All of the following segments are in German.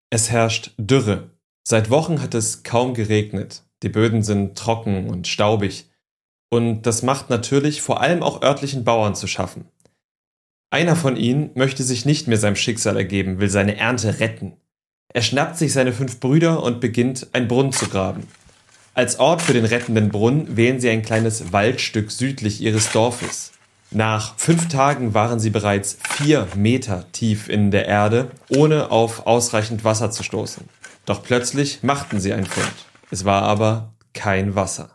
Es herrscht Dürre. Seit Wochen hat es kaum geregnet. Die Böden sind trocken und staubig. Und das macht natürlich vor allem auch örtlichen Bauern zu schaffen. Einer von ihnen möchte sich nicht mehr seinem Schicksal ergeben, will seine Ernte retten. Er schnappt sich seine 5 Brüder und beginnt, einen Brunnen zu graben. Als Ort für den rettenden Brunnen wählen sie ein kleines Waldstück südlich ihres Dorfes. Nach 5 Tagen waren sie bereits 4 Meter tief in der Erde, ohne auf ausreichend Wasser zu stoßen. Doch plötzlich machten sie einen Fund. Es war aber kein Wasser.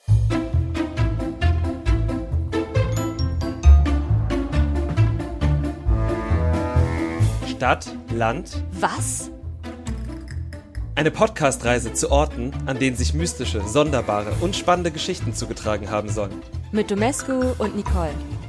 Stadt, Land. Was? Eine Podcast-Reise zu Orten, an denen sich mystische, sonderbare und spannende Geschichten zugetragen haben sollen. Mit Domescu und Nicole.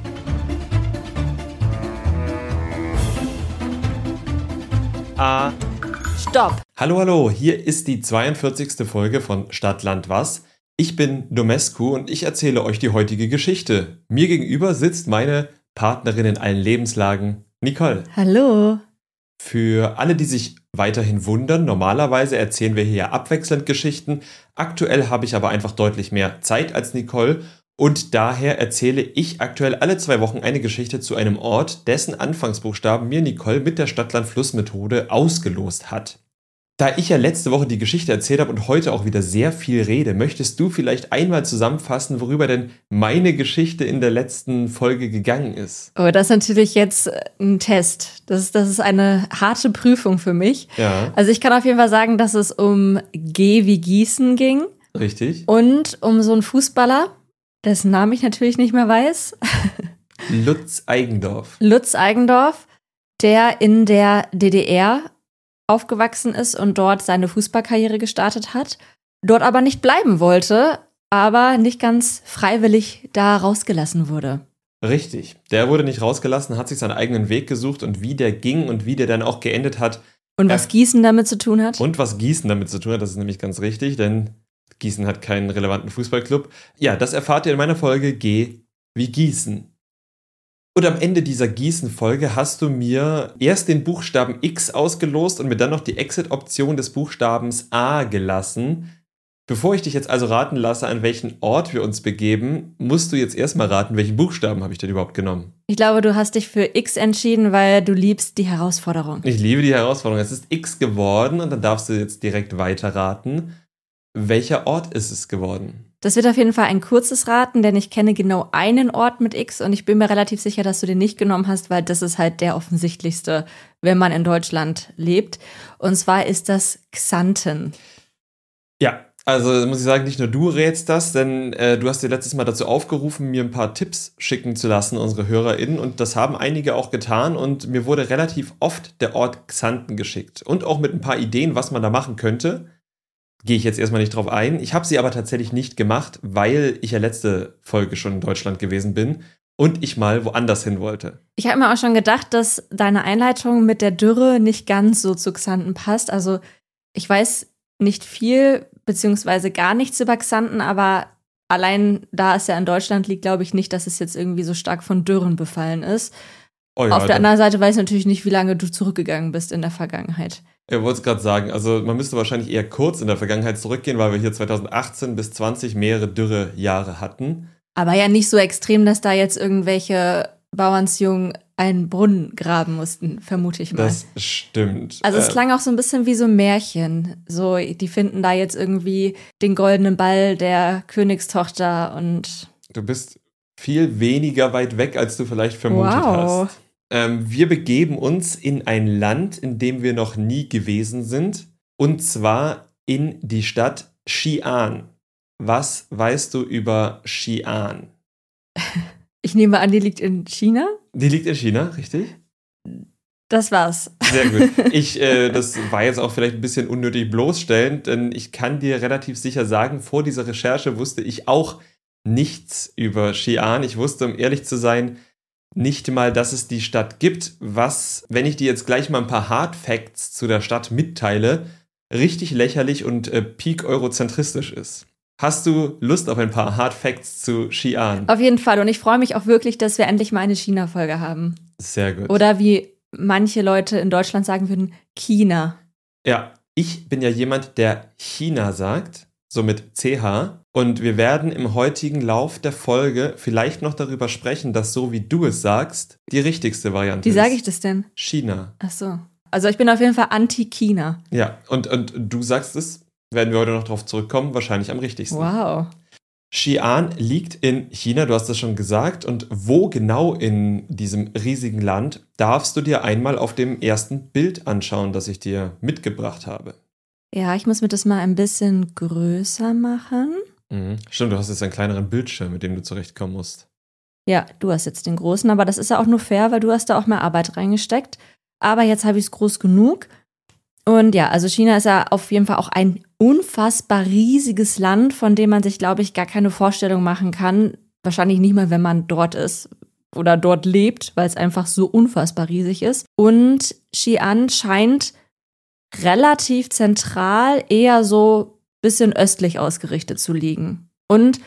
Stopp! Hallo, hier ist die 42. Folge von Stadt, Land, Was. Ich bin Domescu und ich erzähle euch die heutige Geschichte. Mir gegenüber sitzt meine Partnerin in allen Lebenslagen, Nicole. Hallo! Für alle, die sich weiterhin wundern, normalerweise erzählen wir hier abwechselnd Geschichten. Aktuell habe ich aber einfach deutlich mehr Zeit als Nicole und daher erzähle ich aktuell alle 2 Wochen eine Geschichte zu einem Ort, dessen Anfangsbuchstaben mir Nicole mit der Stadt-Land-Fluss-Methode ausgelost hat. Da ich ja letzte Woche die Geschichte erzählt habe und heute auch wieder sehr viel rede, möchtest du vielleicht einmal zusammenfassen, worüber denn meine Geschichte in der letzten Folge gegangen ist? Oh, das ist natürlich jetzt ein Test. Das ist eine harte Prüfung für mich. Ja. Also ich kann auf jeden Fall sagen, dass es um G wie Gießen ging. Richtig. Und um so einen Fußballer, dessen Namen ich natürlich nicht mehr weiß. Lutz Eigendorf. Lutz Eigendorf, der in der DDR aufgewachsen ist und dort seine Fußballkarriere gestartet hat, dort aber nicht bleiben wollte, aber nicht ganz freiwillig da rausgelassen wurde. Richtig. Der wurde nicht rausgelassen, hat sich seinen eigenen Weg gesucht und wie der ging und wie der dann auch geendet hat. Und was Gießen damit zu tun hat? Und was Gießen damit zu tun hat, das ist nämlich ganz richtig, denn Gießen hat keinen relevanten Fußballclub. Ja, das erfahrt ihr in meiner Folge G wie Gießen. Und am Ende dieser Gießen-Folge hast du mir erst den Buchstaben X ausgelost und mir dann noch die Exit-Option des Buchstabens A gelassen. Bevor ich dich jetzt also raten lasse, an welchen Ort wir uns begeben, musst du jetzt erstmal raten, welchen Buchstaben habe ich denn überhaupt genommen? Ich glaube, du hast dich für X entschieden, weil du liebst die Herausforderung. Ich liebe die Herausforderung. Es ist X geworden und dann darfst du jetzt direkt weiterraten. Welcher Ort ist es geworden? Das wird auf jeden Fall ein kurzes Raten, denn ich kenne genau einen Ort mit X und ich bin mir relativ sicher, dass du den nicht genommen hast, weil das ist halt der offensichtlichste, wenn man in Deutschland lebt. Und zwar ist das Xanten. Ja, also muss ich sagen, nicht nur du rätst das, denn du hast dir letztes Mal dazu aufgerufen, mir ein paar Tipps schicken zu lassen, unsere HörerInnen, und das haben einige auch getan und mir wurde relativ oft der Ort Xanten geschickt und auch mit ein paar Ideen, was man da machen könnte. Gehe ich jetzt erstmal nicht drauf ein. Ich habe sie aber tatsächlich nicht gemacht, weil ich ja letzte Folge schon in Deutschland gewesen bin und ich mal woanders hin wollte. Ich habe mir auch schon gedacht, dass deine Einleitung mit der Dürre nicht ganz so zu Xanten passt. Also ich weiß nicht viel beziehungsweise gar nichts über Xanten, aber allein da es ja in Deutschland liegt, glaube ich nicht, dass es jetzt irgendwie so stark von Dürren befallen ist. Oh ja, auf der anderen Seite weiß ich natürlich nicht, wie lange du zurückgegangen bist in der Vergangenheit. Ich wollte es gerade sagen, also man müsste wahrscheinlich eher kurz in der Vergangenheit zurückgehen, weil wir hier 2018 bis 20 mehrere Dürrejahre hatten. Aber ja nicht so extrem, dass da jetzt irgendwelche Bauernsjungen einen Brunnen graben mussten, vermute ich mal. Das stimmt. Also es klang auch so ein bisschen wie so ein Märchen. So, die finden da jetzt irgendwie den goldenen Ball der Königstochter und... Du bist viel weniger weit weg, als du vielleicht vermutet hast. Wir begeben uns in ein Land, in dem wir noch nie gewesen sind, und zwar in die Stadt Xi'an. Was weißt du über Xi'an? Ich nehme an, die liegt in China? Die liegt in China, richtig? Das war's. Sehr gut. Das war jetzt auch vielleicht ein bisschen unnötig bloßstellend, denn ich kann dir relativ sicher sagen, vor dieser Recherche wusste ich auch nichts über Xi'an. Ich wusste, um ehrlich zu sein, nicht mal, dass es die Stadt gibt, was, wenn ich dir jetzt gleich mal ein paar Hard Facts zu der Stadt mitteile, richtig lächerlich und peak-eurozentristisch ist. Hast du Lust auf ein paar Hard Facts zu Xi'an? Auf jeden Fall. Und ich freue mich auch wirklich, dass wir endlich mal eine China-Folge haben. Sehr gut. Oder wie manche Leute in Deutschland sagen würden, China. Ja, ich bin ja jemand, der China sagt, so mit CH. Und wir werden im heutigen Lauf der Folge vielleicht noch darüber sprechen, dass so wie du es sagst, die richtigste Variante ist. Wie sage ich das denn? China. Ach so. Also ich bin auf jeden Fall anti-China. Ja, und du sagst es, werden wir heute noch drauf zurückkommen, wahrscheinlich am richtigsten. Wow. Xi'an liegt in China, du hast es schon gesagt. Und wo genau in diesem riesigen Land darfst du dir einmal auf dem ersten Bild anschauen, das ich dir mitgebracht habe? Ja, ich muss mir das mal ein bisschen größer machen. Stimmt, du hast jetzt einen kleineren Bildschirm, mit dem du zurechtkommen musst. Ja, du hast jetzt den großen, aber das ist ja auch nur fair, weil du hast da auch mehr Arbeit reingesteckt. Aber jetzt habe ich es groß genug. Und ja, also China ist ja auf jeden Fall auch ein unfassbar riesiges Land, von dem man sich, glaube ich, gar keine Vorstellung machen kann. Wahrscheinlich nicht mal, wenn man dort ist oder dort lebt, weil es einfach so unfassbar riesig ist. Und Xi'an scheint relativ zentral, eher so ein bisschen östlich ausgerichtet zu liegen. Und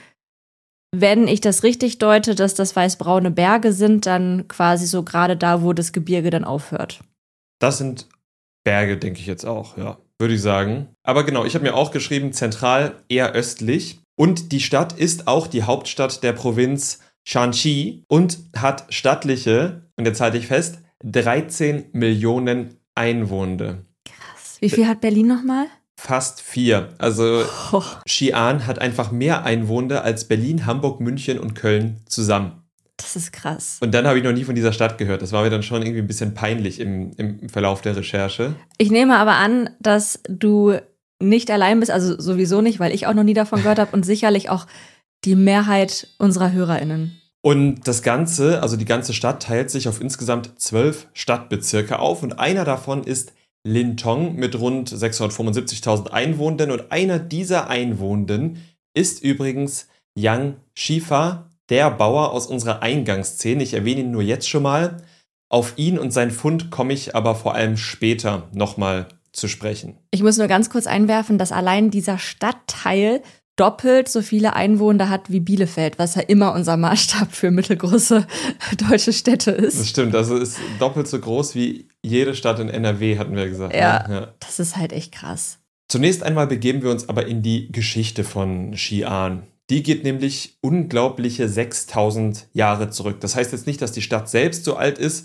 wenn ich das richtig deute, dass das weißbraune Berge sind, dann quasi so gerade da, wo das Gebirge dann aufhört. Das sind Berge, denke ich jetzt auch, ja, würde ich sagen. Aber genau, ich habe mir auch geschrieben, zentral eher östlich. Und die Stadt ist auch die Hauptstadt der Provinz Shanxi und hat stattliche, und jetzt halte ich fest, 13 Millionen Einwohner. Krass. Wie viel hat Berlin nochmal? Fast 4. Also Xi'an hat einfach mehr Einwohner als Berlin, Hamburg, München und Köln zusammen. Das ist krass. Und dann habe ich noch nie von dieser Stadt gehört. Das war mir dann schon irgendwie ein bisschen peinlich im Verlauf der Recherche. Ich nehme aber an, dass du nicht allein bist, also sowieso nicht, weil ich auch noch nie davon gehört habe und sicherlich auch die Mehrheit unserer HörerInnen. Und das Ganze, also die ganze Stadt, teilt sich auf insgesamt 12 Stadtbezirke auf und einer davon ist Lintong mit rund 675.000 Einwohnern und einer dieser Einwohnenden ist übrigens Yang Shifa, der Bauer aus unserer Eingangsszene. Ich erwähne ihn nur jetzt schon mal. Auf ihn und seinen Fund komme ich aber vor allem später nochmal zu sprechen. Ich muss nur ganz kurz einwerfen, dass allein dieser Stadtteil doppelt so viele Einwohner hat wie Bielefeld, was ja immer unser Maßstab für mittelgroße deutsche Städte ist. Das stimmt, also ist doppelt so groß wie jede Stadt in NRW, hatten wir gesagt. Ja, ne? Ja. Das ist halt echt krass. Zunächst einmal begeben wir uns aber in die Geschichte von Xi'an. Die geht nämlich unglaubliche 6.000 Jahre zurück. Das heißt jetzt nicht, dass die Stadt selbst so alt ist,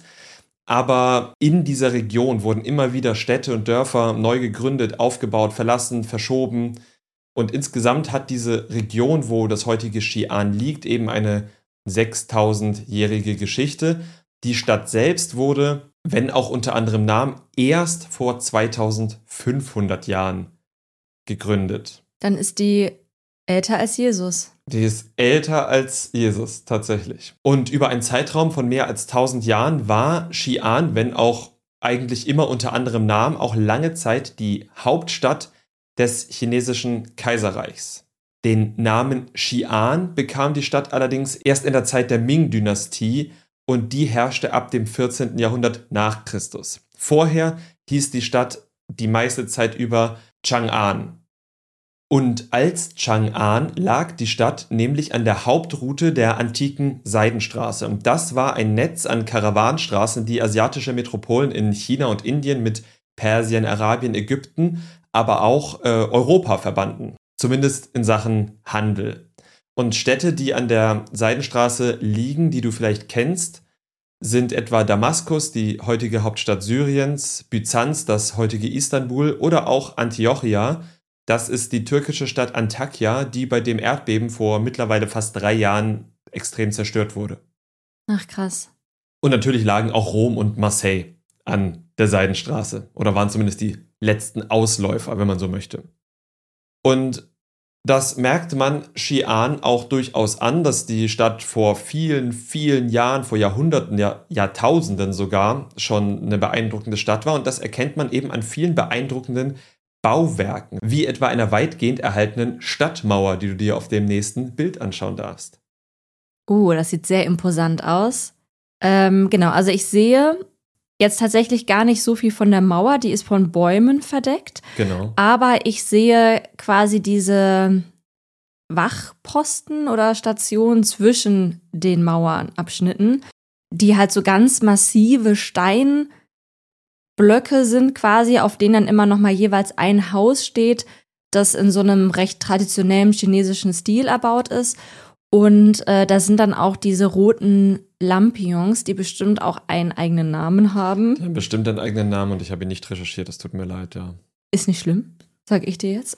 aber in dieser Region wurden immer wieder Städte und Dörfer neu gegründet, aufgebaut, verlassen, verschoben. Und insgesamt hat diese Region, wo das heutige Xi'an liegt, eben eine 6.000-jährige Geschichte. Die Stadt selbst wurde, wenn auch unter anderem Namen, erst vor 2.500 Jahren gegründet. Dann ist die älter als Jesus. Die ist älter als Jesus, tatsächlich. Und über einen Zeitraum von mehr als 1.000 Jahren war Xi'an, wenn auch eigentlich immer unter anderem Namen, auch lange Zeit die Hauptstadt des chinesischen Kaiserreichs. Den Namen Xi'an bekam die Stadt allerdings erst in der Zeit der Ming-Dynastie und die herrschte ab dem 14. Jahrhundert nach Christus. Vorher hieß die Stadt die meiste Zeit über Chang'an. Und als Chang'an lag die Stadt nämlich an der Hauptroute der antiken Seidenstraße. Und das war ein Netz an Karawanenstraßen, die asiatische Metropolen in China und Indien mit Persien, Arabien, Ägypten, aber auch Europa verbanden. Zumindest in Sachen Handel. Und Städte, die an der Seidenstraße liegen, die du vielleicht kennst, sind etwa Damaskus, die heutige Hauptstadt Syriens, Byzanz, das heutige Istanbul oder auch Antiochia. Das ist die türkische Stadt Antakya, die bei dem Erdbeben vor mittlerweile fast 3 Jahren extrem zerstört wurde. Ach, krass. Und natürlich lagen auch Rom und Marseille an der Seidenstraße oder waren zumindest die letzten Ausläufer, wenn man so möchte. Und das merkte man Xi'an auch durchaus an, dass die Stadt vor vielen, vielen Jahren, vor Jahrhunderten, Jahrtausenden sogar schon eine beeindruckende Stadt war. Und das erkennt man eben an vielen beeindruckenden Bauwerken, wie etwa einer weitgehend erhaltenen Stadtmauer, die du dir auf dem nächsten Bild anschauen darfst. Das sieht sehr imposant aus. Genau, also ich sehe jetzt tatsächlich gar nicht so viel von der Mauer, die ist von Bäumen verdeckt. Genau. Aber ich sehe quasi diese Wachposten oder Stationen zwischen den Mauernabschnitten, die halt so ganz massive Blöcke sind quasi, auf denen dann immer noch mal jeweils ein Haus steht, das in so einem recht traditionellen chinesischen Stil erbaut ist. Und da sind dann auch diese roten Lampions, die bestimmt auch einen eigenen Namen haben. Die haben bestimmt einen eigenen Namen und ich habe ihn nicht recherchiert, das tut mir leid, ja. Ist nicht schlimm, sag ich dir jetzt.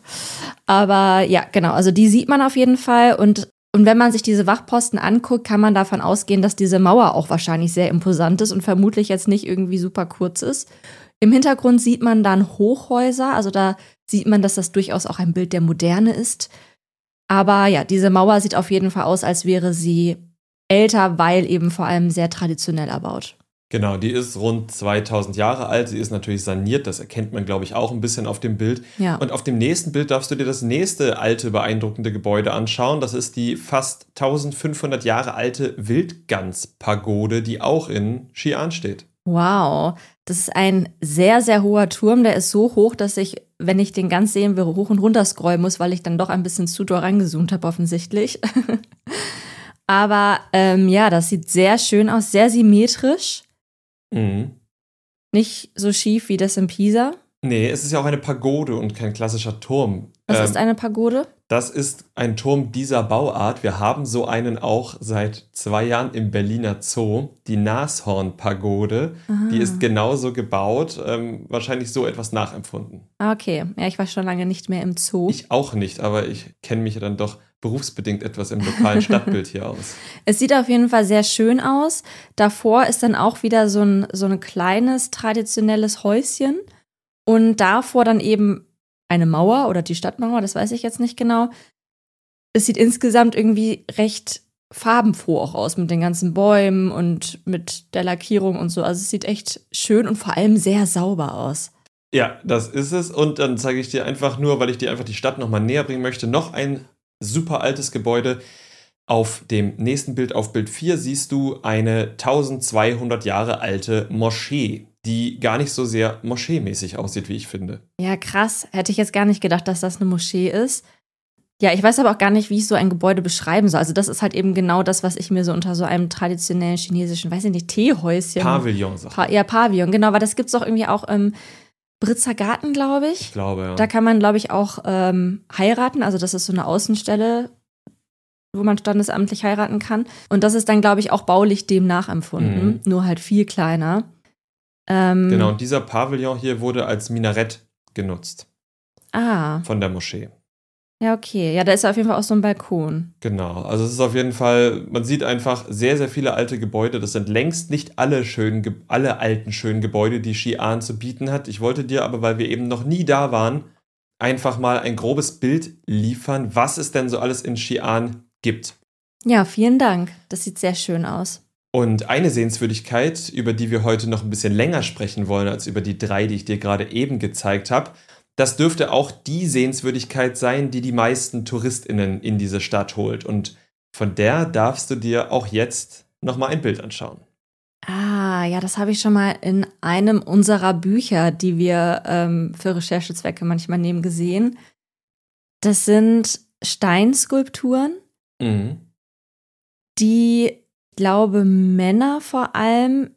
Aber ja, genau, also die sieht man auf jeden Fall. Und wenn man sich diese Wachposten anguckt, kann man davon ausgehen, dass diese Mauer auch wahrscheinlich sehr imposant ist und vermutlich jetzt nicht irgendwie super kurz ist. Im Hintergrund sieht man dann Hochhäuser, also da sieht man, dass das durchaus auch ein Bild der Moderne ist. Aber ja, diese Mauer sieht auf jeden Fall aus, als wäre sie älter, weil eben vor allem sehr traditionell erbaut. Genau, die ist rund 2000 Jahre alt. Sie ist natürlich saniert, das erkennt man, glaube ich, auch ein bisschen auf dem Bild. Ja. Und auf dem nächsten Bild darfst du dir das nächste alte, beeindruckende Gebäude anschauen. Das ist die fast 1500 Jahre alte Wildgans-Pagode, die auch in Xi'an steht. Wow, das ist ein sehr, sehr hoher Turm. Der ist so hoch, dass ich, wenn ich den ganz sehen will, hoch und runter scrollen muss, weil ich dann doch ein bisschen zu doll rangezoomt habe offensichtlich. Aber ja, das sieht sehr schön aus, sehr symmetrisch. Mhm. Nicht so schief wie das in Pisa. Nee, es ist ja auch eine Pagode und kein klassischer Turm. Was ist eine Pagode? Das ist ein Turm dieser Bauart. Wir haben so einen auch seit 2 Jahren im Berliner Zoo. Die Nashorn-Pagode. Die ist genauso gebaut. Wahrscheinlich so etwas nachempfunden. Okay, ja, ich war schon lange nicht mehr im Zoo. Ich auch nicht, aber ich kenne mich dann doch berufsbedingt etwas im lokalen Stadtbild hier aus. Es sieht auf jeden Fall sehr schön aus. Davor ist dann auch wieder so ein kleines, traditionelles Häuschen. Und davor dann eben eine Mauer oder die Stadtmauer, das weiß ich jetzt nicht genau. Es sieht insgesamt irgendwie recht farbenfroh auch aus mit den ganzen Bäumen und mit der Lackierung und so. Also es sieht echt schön und vor allem sehr sauber aus. Ja, das ist es. Und dann zeige ich dir einfach nur, weil ich dir einfach die Stadt nochmal näher bringen möchte, noch ein super altes Gebäude. Auf dem nächsten Bild, auf Bild 4, siehst du eine 1200 Jahre alte Moschee, die gar nicht so sehr moscheemäßig aussieht, wie ich finde. Ja, krass. Hätte ich jetzt gar nicht gedacht, dass das eine Moschee ist. Ja, ich weiß aber auch gar nicht, wie ich so ein Gebäude beschreiben soll. Also das ist halt eben genau das, was ich mir so unter so einem traditionellen chinesischen, weiß ich nicht, Teehäuschen. Pavillon, sagt man. Ja, Pavillon, genau. Aber das gibt's doch irgendwie auch im Britzer Garten, glaube ich. Ich glaube, ja. Da kann man, glaube ich, auch heiraten. Also das ist so eine Außenstelle, wo man standesamtlich heiraten kann. Und das ist dann, glaube ich, auch baulich dem nachempfunden. Nur halt viel kleiner. Genau, und dieser Pavillon hier wurde als Minarett genutzt. Von der Moschee. Ja, okay. Ja, da ist auf jeden Fall auch so ein Balkon. Genau, also es ist auf jeden Fall, man sieht einfach sehr, sehr viele alte Gebäude. Das sind längst nicht alle alten schönen Gebäude, die Xi'an zu bieten hat. Ich wollte dir aber, weil wir eben noch nie da waren, einfach mal ein grobes Bild liefern, was es denn so alles in Xi'an gibt. Ja, vielen Dank. Das sieht sehr schön aus. Und eine Sehenswürdigkeit, über die wir heute noch ein bisschen länger sprechen wollen, als über die 3, die ich dir gerade eben gezeigt habe, das dürfte auch die Sehenswürdigkeit sein, die die meisten TouristInnen in diese Stadt holt. Und von der darfst du dir auch jetzt nochmal ein Bild anschauen. Ah, ja, das habe ich schon mal in einem unserer Bücher, die wir für Recherchezwecke manchmal nehmen, gesehen. Das sind Steinskulpturen, die, ich glaube, Männer vor allem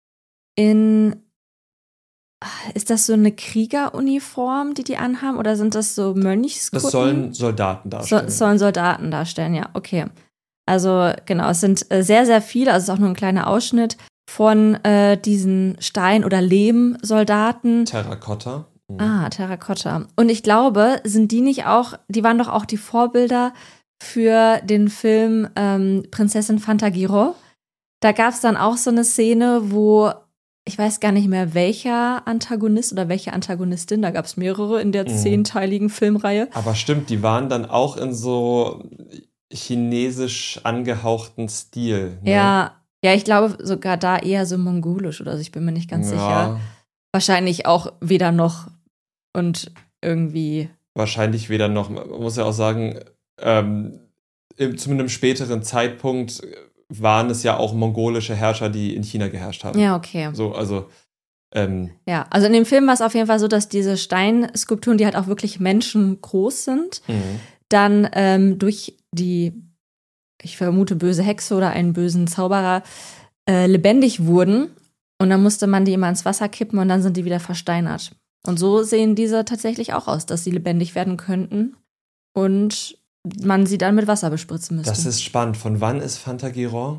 ist das so eine Kriegeruniform, die anhaben, oder sind das so Mönchskutten? Das sollen Soldaten darstellen. Sollen Soldaten darstellen, ja, okay. Also genau, es sind sehr, sehr viele, also es ist auch nur ein kleiner Ausschnitt von diesen Stein- oder Lehmsoldaten. Terrakotta. Terrakotta. Und ich glaube, sind die waren doch auch die Vorbilder für den Film Prinzessin Fantagiro. Da gab es dann auch so eine Szene, wo ich weiß gar nicht mehr, welcher Antagonist oder welche Antagonistin, da gab es mehrere in der 10-teiligen Filmreihe. Aber stimmt, die waren dann auch in so chinesisch angehauchten Stil. Ne? Ja, ich glaube sogar da eher so mongolisch oder so, ich bin mir nicht ganz sicher. Wahrscheinlich auch weder noch und irgendwie. Wahrscheinlich weder noch, man muss ja auch sagen, zu einem späteren Zeitpunkt waren es ja auch mongolische Herrscher, die in China geherrscht haben. Ja, okay. So, also ja, also in dem Film war es auf jeden Fall so, dass diese Steinskulpturen, die halt auch wirklich menschengroß sind, dann durch die, ich vermute, böse Hexe oder einen bösen Zauberer lebendig wurden Und dann musste man die immer ins Wasser kippen und dann sind die wieder versteinert. Und so sehen diese tatsächlich auch aus, dass sie lebendig werden könnten und man sie dann mit Wasser bespritzen müsste. Das ist spannend. Von wann ist Phantagiron?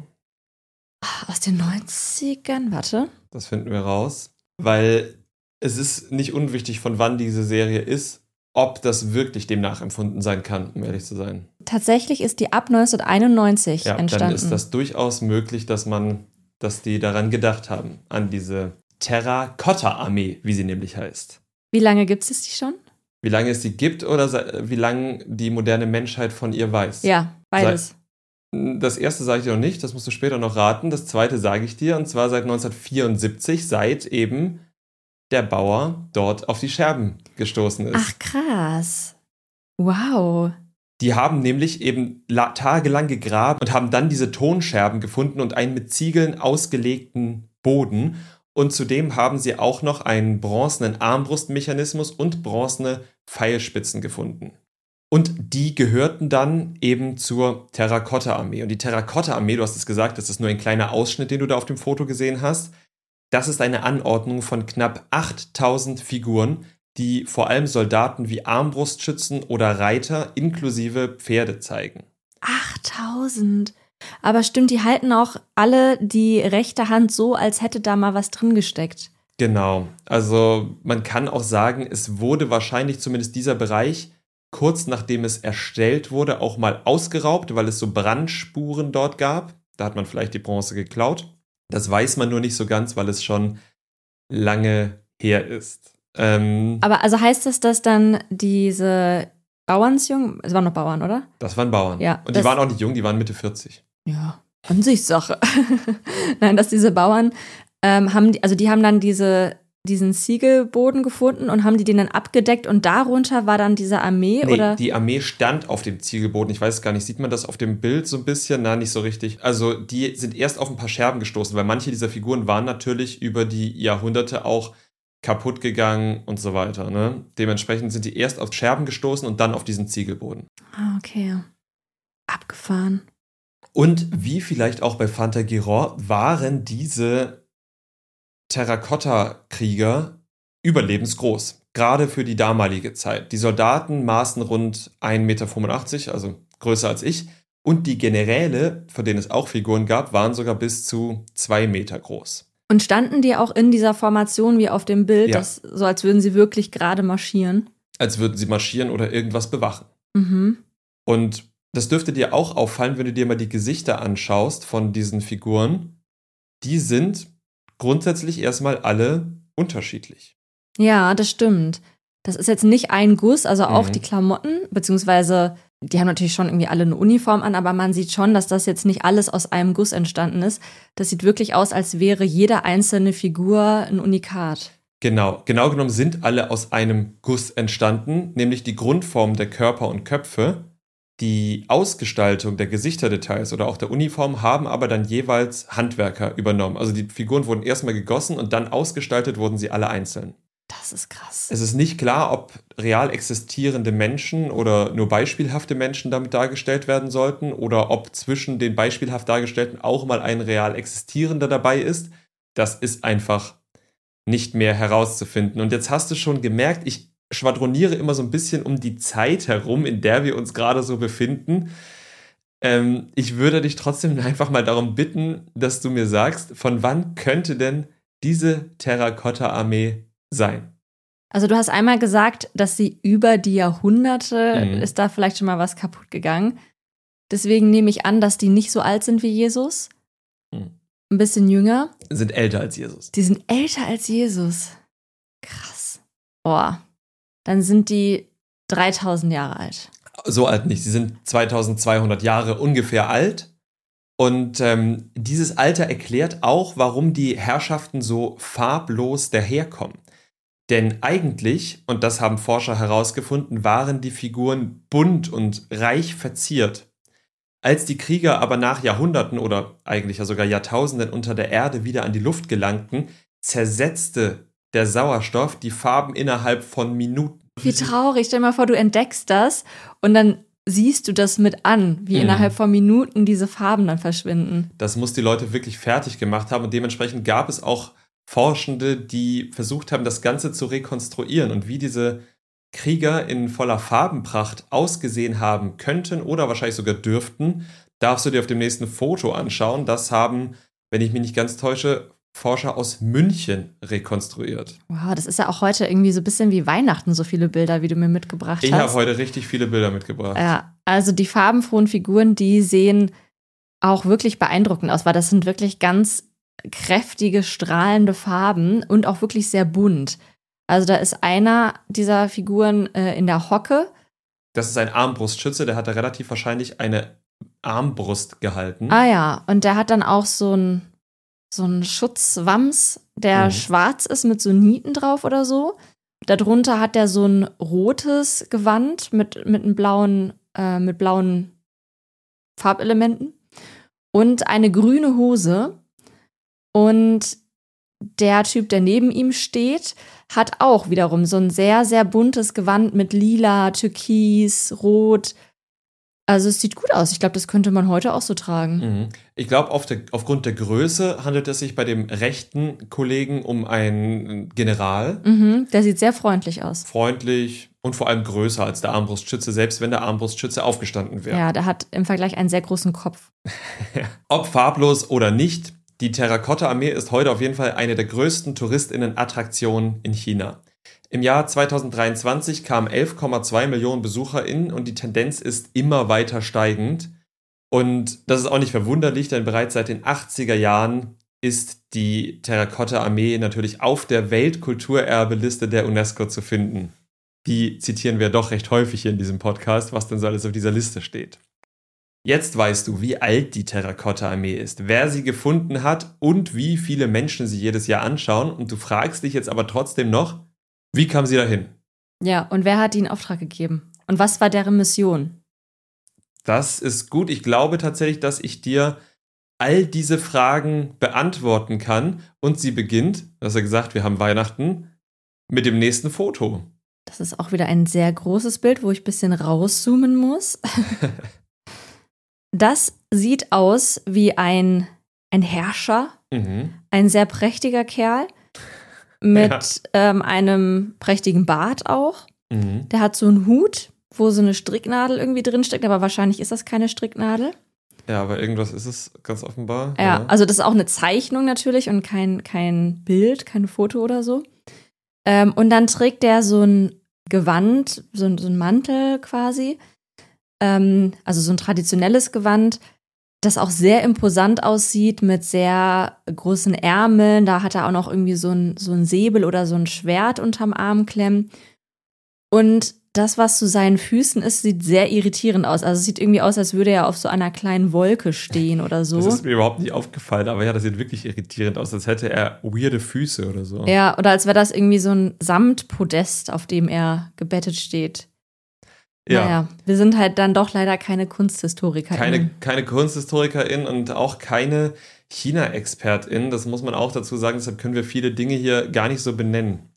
Aus den 90ern? Warte. Das finden wir raus. Weil es ist nicht unwichtig, von wann diese Serie ist, ob das wirklich dem nachempfunden sein kann, um ehrlich zu sein. Tatsächlich ist die ab 1991 entstanden. Dann ist das durchaus möglich, dass die daran gedacht haben, an diese Terrakotta-Armee, wie sie nämlich heißt. Wie lange gibt es die schon? Wie lange es die gibt oder wie lange die moderne Menschheit von ihr weiß? Ja, beides. Das erste sage ich dir noch nicht, das musst du später noch raten. Das zweite sage ich dir, und zwar seit 1974, seit eben der Bauer dort auf die Scherben gestoßen ist. Ach, krass. Wow. Die haben nämlich eben tagelang gegraben und haben dann diese Tonscherben gefunden und einen mit Ziegeln ausgelegten Boden. Und zudem haben sie auch noch einen bronzenen Armbrustmechanismus und bronzene Pfeilspitzen gefunden. Und die gehörten dann eben zur Terrakotta-Armee. Und die Terrakotta-Armee, du hast es gesagt, das ist nur ein kleiner Ausschnitt, den du da auf dem Foto gesehen hast. Das ist eine Anordnung von knapp 8000 Figuren, die vor allem Soldaten wie Armbrustschützen oder Reiter inklusive Pferde zeigen. 8000? Aber stimmt, die halten auch alle die rechte Hand so, als hätte da mal was drin gesteckt. Genau, also man kann auch sagen, es wurde wahrscheinlich zumindest dieser Bereich kurz nachdem es erstellt wurde auch mal ausgeraubt, weil es so Brandspuren dort gab. Da hat man vielleicht die Bronze geklaut. Das weiß man nur nicht so ganz, weil es schon lange her ist. Aber also heißt das, dass dann diese Bauernsjungen, es waren noch Bauern, oder? Das waren Bauern. Ja, und die waren auch nicht jung, die waren Mitte 40. Ja, Ansichtssache. Nein, dass diese Bauern die haben dann diesen Ziegelboden gefunden und haben den dann abgedeckt und darunter war dann diese Armee, nee, oder? Die Armee stand auf dem Ziegelboden. Ich weiß gar nicht, sieht man das auf dem Bild so ein bisschen? Na, nicht so richtig. Also die sind erst auf ein paar Scherben gestoßen, weil manche dieser Figuren waren natürlich über die Jahrhunderte auch kaputt gegangen und so weiter. Ne? Dementsprechend sind die erst auf Scherben gestoßen und dann auf diesen Ziegelboden. Ah, okay. Abgefahren. Und wie vielleicht auch bei Phantagiron waren diese Terrakotta-Krieger überlebensgroß, gerade für die damalige Zeit. Die Soldaten maßen rund 1,85 Meter, also größer als ich, und die Generäle, von denen es auch Figuren gab, waren sogar bis zu 2 Meter groß. Und standen die auch in dieser Formation wie auf dem Bild, Ja. so als würden sie wirklich gerade marschieren? Als würden sie marschieren oder irgendwas bewachen. Mhm. Und das dürfte dir auch auffallen, wenn du dir mal die Gesichter anschaust von diesen Figuren. Die sind grundsätzlich erstmal alle unterschiedlich. Ja, das stimmt. Das ist jetzt nicht ein Guss, also auch Mhm. die Klamotten, beziehungsweise die haben natürlich schon irgendwie alle eine Uniform an, aber man sieht schon, dass das jetzt nicht alles aus einem Guss entstanden ist. Das sieht wirklich aus, als wäre jede einzelne Figur ein Unikat. Genau genommen sind alle aus einem Guss entstanden, nämlich die Grundform der Körper und Köpfe. Die Ausgestaltung der Gesichterdetails oder auch der Uniform haben aber dann jeweils Handwerker übernommen. Also die Figuren wurden erstmal gegossen und dann ausgestaltet wurden sie alle einzeln. Das ist krass. Es ist nicht klar, ob real existierende Menschen oder nur beispielhafte Menschen damit dargestellt werden sollten oder ob zwischen den beispielhaft Dargestellten auch mal ein real existierender dabei ist. Das ist einfach nicht mehr herauszufinden. Und jetzt hast du schon gemerkt, ich schwadroniere immer so ein bisschen um die Zeit herum, in der wir uns gerade so befinden. Ich würde dich trotzdem einfach mal darum bitten, dass du mir sagst, von wann könnte denn diese Terrakotta-Armee sein? Also du hast einmal gesagt, dass sie über die Jahrhunderte ist da vielleicht schon mal was kaputt gegangen. Deswegen nehme ich an, dass die nicht so alt sind wie Jesus. Ein bisschen jünger. Sind älter als Jesus. Die sind älter als Jesus. Krass. Boah. Dann sind die 3000 Jahre alt. So alt nicht. Sie sind 2200 Jahre ungefähr alt. Und dieses Alter erklärt auch, warum die Herrschaften so farblos daherkommen. Denn eigentlich, und das haben Forscher herausgefunden, waren die Figuren bunt und reich verziert. Als die Krieger aber nach Jahrhunderten oder eigentlich ja sogar Jahrtausenden unter der Erde wieder an die Luft gelangten, zersetzte der Sauerstoff die Farben innerhalb von Minuten. Wie traurig. Stell dir mal vor, du entdeckst das und dann siehst du das mit an, wie innerhalb von Minuten diese Farben dann verschwinden. Das muss die Leute wirklich fertig gemacht haben und dementsprechend gab es auch Forschende, die versucht haben, das Ganze zu rekonstruieren und wie diese Krieger in voller Farbenpracht ausgesehen haben könnten oder wahrscheinlich sogar dürften, darfst du dir auf dem nächsten Foto anschauen. Das haben, wenn ich mich nicht ganz täusche, Forscher aus München rekonstruiert. Wow, das ist ja auch heute irgendwie so ein bisschen wie Weihnachten, so viele Bilder, wie du mir mitgebracht hast. Ich habe heute richtig viele Bilder mitgebracht. Ja, also die farbenfrohen Figuren, die sehen auch wirklich beeindruckend aus, weil das sind wirklich ganz kräftige, strahlende Farben und auch wirklich sehr bunt. Also da ist einer dieser Figuren in der Hocke. Das ist ein Armbrustschütze, der hat da relativ wahrscheinlich eine Armbrust gehalten. Ah ja, und der hat dann auch so einen Schutzwams, der schwarz ist mit so Nieten drauf oder so. Darunter hat er so ein rotes Gewand mit blauen Farbelementen und eine grüne Hose. Und der Typ, der neben ihm steht, hat auch wiederum so ein sehr, sehr buntes Gewand mit lila, türkis, rot. Also es sieht gut aus. Ich glaube, das könnte man heute auch so tragen. Ich glaube, aufgrund der Größe handelt es sich bei dem rechten Kollegen um einen General. Der sieht sehr freundlich aus. Freundlich und vor allem größer als der Armbrustschütze, selbst wenn der Armbrustschütze aufgestanden wäre. Ja, der hat im Vergleich einen sehr großen Kopf. Ob farblos oder nicht, die Terrakotta-Armee ist heute auf jeden Fall eine der größten TouristInnen-Attraktionen in China. Im Jahr 2023 kamen 11,2 Millionen BesucherInnen und die Tendenz ist immer weiter steigend. Und das ist auch nicht verwunderlich, denn bereits seit den 80er Jahren ist die Terrakotta-Armee natürlich auf der Weltkulturerbeliste der UNESCO zu finden. Die zitieren wir doch recht häufig hier in diesem Podcast, was denn so alles auf dieser Liste steht. Jetzt weißt du, wie alt die Terrakotta-Armee ist, wer sie gefunden hat und wie viele Menschen sie jedes Jahr anschauen. Und du fragst dich jetzt aber trotzdem noch, wie kam sie dahin? Ja, und wer hat ihnen Auftrag gegeben? Und was war deren Mission? Das ist gut. Ich glaube tatsächlich, dass ich dir all diese Fragen beantworten kann. Und sie beginnt, du hast ja gesagt, wir haben Weihnachten, mit dem nächsten Foto. Das ist auch wieder ein sehr großes Bild, wo ich ein bisschen rauszoomen muss. Das sieht aus wie ein Herrscher, ein sehr prächtiger Kerl mit einem prächtigen Bart auch. Der hat so einen Hut, wo so eine Stricknadel irgendwie drinsteckt, aber wahrscheinlich ist das keine Stricknadel. Ja, aber irgendwas ist es ganz offenbar. Ja, also das ist auch eine Zeichnung natürlich und kein Bild, kein Foto oder so. Und dann trägt der so ein Gewand, so ein Mantel quasi. Also so ein traditionelles Gewand, das auch sehr imposant aussieht mit sehr großen Ärmeln. Da hat er auch noch irgendwie so ein Säbel oder so ein Schwert unterm Arm klemmen. Und das, was zu seinen Füßen ist, sieht sehr irritierend aus. Also es sieht irgendwie aus, als würde er auf so einer kleinen Wolke stehen oder so. Das ist mir überhaupt nicht aufgefallen, aber ja, das sieht wirklich irritierend aus, als hätte er weirde Füße oder so. Ja, oder als wäre das irgendwie so ein Samtpodest, auf dem er gebettet steht. Ja. Naja, wir sind halt dann doch leider keine KunsthistorikerInnen. Keine KunsthistorikerInnen und auch keine China-ExpertInnen. Das muss man auch dazu sagen, deshalb können wir viele Dinge hier gar nicht so benennen.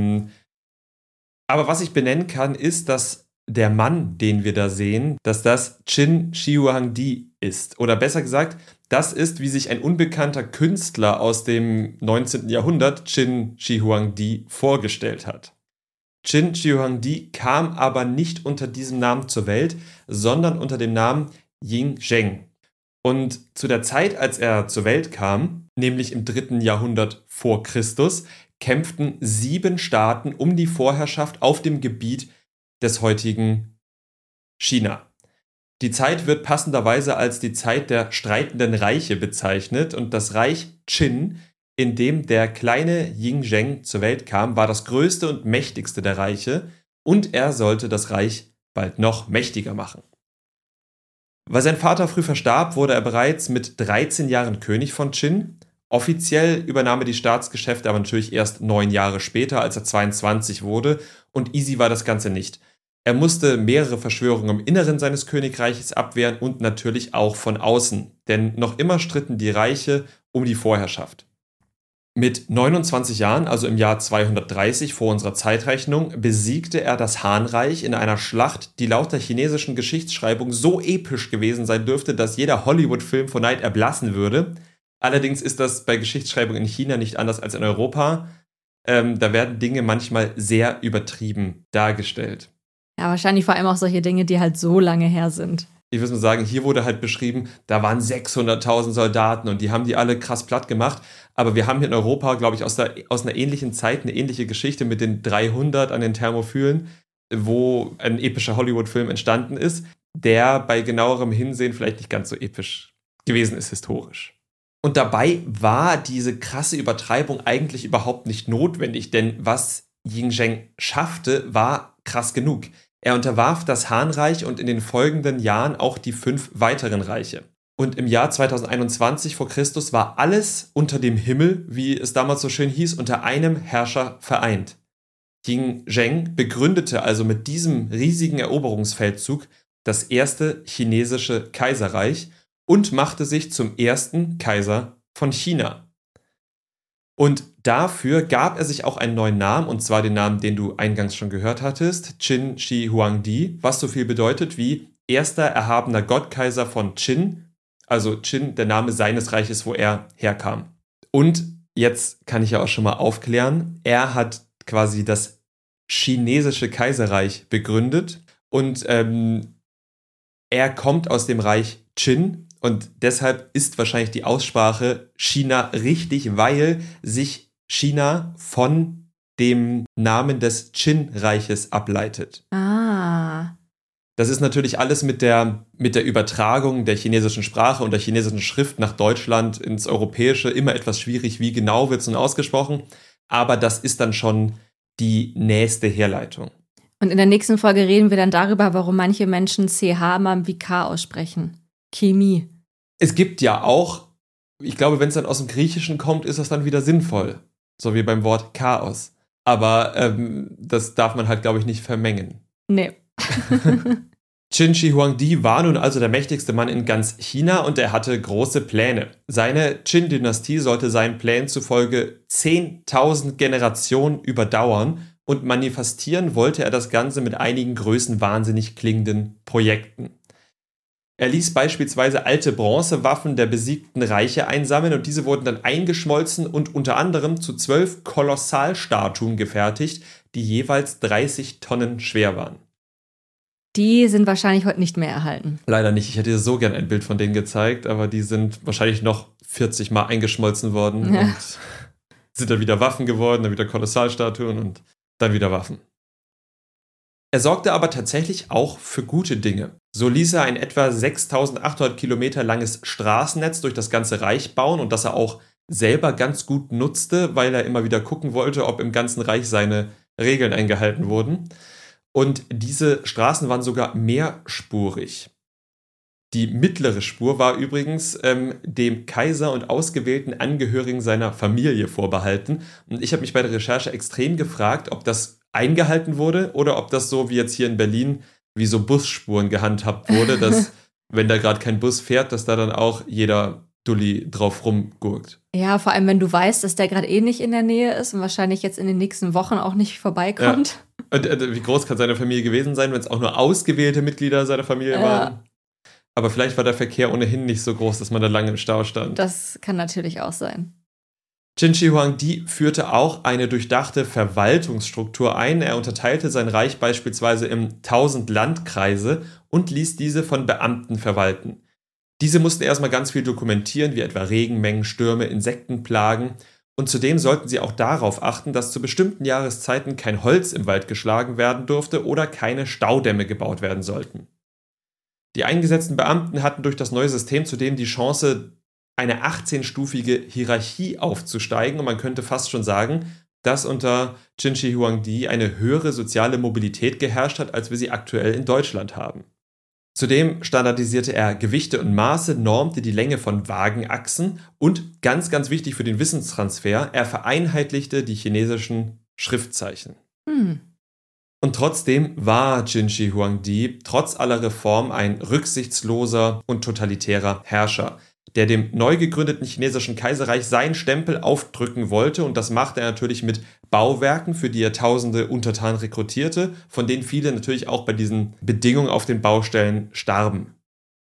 Aber was ich benennen kann, ist, dass der Mann, den wir da sehen, dass das Qin Shi Huangdi ist. Oder besser gesagt, das ist, wie sich ein unbekannter Künstler aus dem 19. Jahrhundert, Qin Shi Huangdi, vorgestellt hat. Qin Shi Huangdi kam aber nicht unter diesem Namen zur Welt, sondern unter dem Namen Ying Zheng. Und zu der Zeit, als er zur Welt kam, nämlich im 3. Jahrhundert vor Christus, kämpften 7 Staaten um die Vorherrschaft auf dem Gebiet des heutigen China. Die Zeit wird passenderweise als die Zeit der streitenden Reiche bezeichnet und das Reich Qin, in dem der kleine Ying Zheng zur Welt kam, war das größte und mächtigste der Reiche und er sollte das Reich bald noch mächtiger machen. Weil sein Vater früh verstarb, wurde er bereits mit 13 Jahren König von Qin. Offiziell übernahm er die Staatsgeschäfte aber natürlich erst 9 Jahre später, als er 22 wurde und easy war das Ganze nicht. Er musste mehrere Verschwörungen im Inneren seines Königreiches abwehren und natürlich auch von außen, denn noch immer stritten die Reiche um die Vorherrschaft. Mit 29 Jahren, also im Jahr 230 vor unserer Zeitrechnung, besiegte er das Han-Reich in einer Schlacht, die laut der chinesischen Geschichtsschreibung so episch gewesen sein dürfte, dass jeder Hollywood-Film vor Neid erblassen würde. Allerdings ist das bei Geschichtsschreibung in China nicht anders als in Europa. Da werden Dinge manchmal sehr übertrieben dargestellt. Ja, wahrscheinlich vor allem auch solche Dinge, die halt so lange her sind. Ich würde mal sagen, hier wurde halt beschrieben, da waren 600.000 Soldaten und die haben die alle krass platt gemacht. Aber wir haben hier in Europa, glaube ich, aus einer ähnlichen Zeit eine ähnliche Geschichte mit den 300 an den Thermophylen, wo ein epischer Hollywood-Film entstanden ist, der bei genauerem Hinsehen vielleicht nicht ganz so episch gewesen ist historisch. Und dabei war diese krasse Übertreibung eigentlich überhaupt nicht notwendig, denn was Jing Zheng schaffte, war krass genug. Er unterwarf das Han-Reich und in den folgenden Jahren auch die 5 weiteren Reiche. Und im Jahr 2021 vor Christus war alles unter dem Himmel, wie es damals so schön hieß, unter einem Herrscher vereint. Jing Zheng begründete also mit diesem riesigen Eroberungsfeldzug das erste chinesische Kaiserreich und machte sich zum ersten Kaiser von China. Und dafür gab er sich auch einen neuen Namen, und zwar den Namen, den du eingangs schon gehört hattest, Qin Shi Huangdi, was so viel bedeutet wie erster erhabener Gottkaiser von Qin, also Qin, der Name seines Reiches, wo er herkam. Und jetzt kann ich ja auch schon mal aufklären, er hat quasi das chinesische Kaiserreich begründet und er kommt aus dem Reich Qin. Und deshalb ist wahrscheinlich die Aussprache China richtig, weil sich China von dem Namen des Qin-Reiches ableitet. Ah. Das ist natürlich alles mit der Übertragung der chinesischen Sprache und der chinesischen Schrift nach Deutschland ins Europäische immer etwas schwierig. Wie genau wird es nun ausgesprochen? Aber das ist dann schon die nächste Herleitung. Und in der nächsten Folge reden wir dann darüber, warum manche Menschen CH mal wie K aussprechen. Chemie. Es gibt ja auch, ich glaube, wenn es dann aus dem Griechischen kommt, ist das dann wieder sinnvoll. So wie beim Wort Chaos. Aber das darf man halt, glaube ich, nicht vermengen. Nee. Qin Shi Huangdi war nun also der mächtigste Mann in ganz China und er hatte große Pläne. Seine Qin-Dynastie sollte seinen Plänen zufolge 10.000 Generationen überdauern und manifestieren wollte er das Ganze mit einigen größenwahnsinnig klingenden Projekten. Er ließ beispielsweise alte Bronzewaffen der besiegten Reiche einsammeln und diese wurden dann eingeschmolzen und unter anderem zu 12 Kolossalstatuen gefertigt, die jeweils 30 Tonnen schwer waren. Die sind wahrscheinlich heute nicht mehr erhalten. Leider nicht. Ich hätte dir so gern ein Bild von denen gezeigt, aber die sind wahrscheinlich noch 40 Mal eingeschmolzen worden und sind dann wieder Waffen geworden, dann wieder Kolossalstatuen und dann wieder Waffen. Er sorgte aber tatsächlich auch für gute Dinge. So ließ er ein etwa 6.800 Kilometer langes Straßennetz durch das ganze Reich bauen und das er auch selber ganz gut nutzte, weil er immer wieder gucken wollte, ob im ganzen Reich seine Regeln eingehalten wurden. Und diese Straßen waren sogar mehrspurig. Die mittlere Spur war übrigens dem Kaiser und ausgewählten Angehörigen seiner Familie vorbehalten. Und ich habe mich bei der Recherche extrem gefragt, ob das eingehalten wurde oder ob das so wie jetzt hier in Berlin wie so Busspuren gehandhabt wurde, dass wenn da gerade kein Bus fährt, dass da dann auch jeder Dulli drauf rumgurkt. Ja, vor allem wenn du weißt, dass der gerade eh nicht in der Nähe ist und wahrscheinlich jetzt in den nächsten Wochen auch nicht vorbeikommt. Ja. Und wie groß kann seine Familie gewesen sein, wenn es auch nur ausgewählte Mitglieder seiner Familie waren? Aber vielleicht war der Verkehr ohnehin nicht so groß, dass man da lange im Stau stand. Das kann natürlich auch sein. Qin Shi Huangdi führte auch eine durchdachte Verwaltungsstruktur ein. Er unterteilte sein Reich beispielsweise in 1000 Landkreise und ließ diese von Beamten verwalten. Diese mussten erstmal ganz viel dokumentieren, wie etwa Regenmengen, Stürme, Insektenplagen. Und zudem sollten sie auch darauf achten, dass zu bestimmten Jahreszeiten kein Holz im Wald geschlagen werden durfte oder keine Staudämme gebaut werden sollten. Die eingesetzten Beamten hatten durch das neue System zudem die Chance, eine 18-stufige Hierarchie aufzusteigen und man könnte fast schon sagen, dass unter Qin Shi Huangdi eine höhere soziale Mobilität geherrscht hat, als wir sie aktuell in Deutschland haben. Zudem standardisierte er Gewichte und Maße, normte die Länge von Wagenachsen und, ganz, ganz wichtig für den Wissenstransfer, er vereinheitlichte die chinesischen Schriftzeichen. Und trotzdem war Qin Shi Huangdi trotz aller Reformen ein rücksichtsloser und totalitärer Herrscher, der dem neu gegründeten chinesischen Kaiserreich seinen Stempel aufdrücken wollte und das machte er natürlich mit Bauwerken, für die er tausende Untertanen rekrutierte, von denen viele natürlich auch bei diesen Bedingungen auf den Baustellen starben.